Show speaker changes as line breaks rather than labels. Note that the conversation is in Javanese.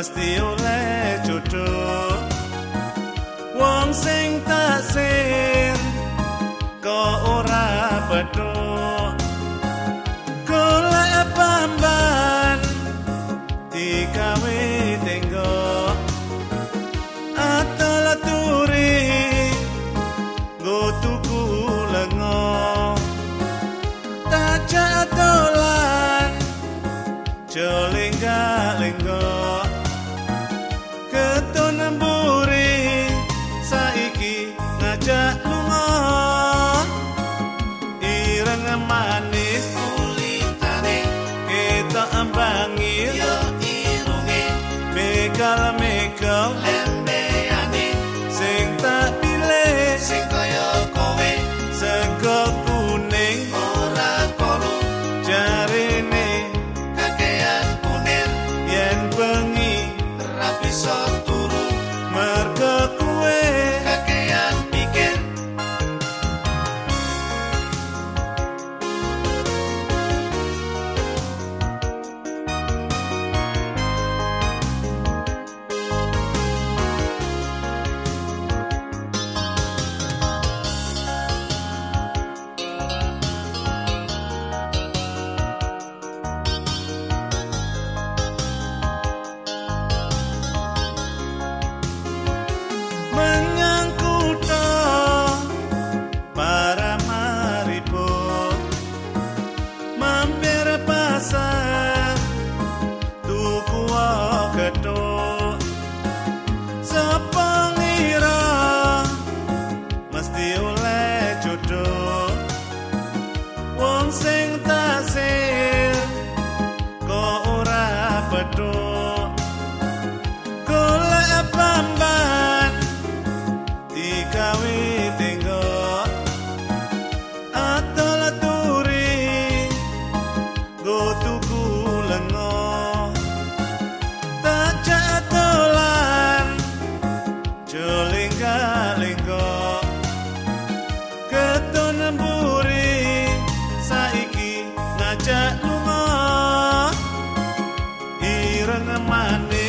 mesti oleh jodoh. Wong sing taksir kok ora pedhot, golek pamban digawe tenggo, atol turi nggo tuku lengo, tajak dolan jelengga-lenggo, keton mburi saiki ngajak lunga, ireng manis kulitane ketok ambangir yo irunge, megal-megal lembeane sing tak pilih sing kaya kowe, sego kuning ora kono jarene kakean kunir, yen bengi ra bisa turu mergo kowe kakean pikir. Menyang kutha para maripun, mampir pasar tuku gethuk, sapa ngira mesti oleh jodoh. Wong sing taksir kok ora pedhot, golek pamban digawe tenggo, atol turi nggo tuku lengo, tajak dolan jelengga-lenggo, keton mburi saiki ngajak lunga, ireng manis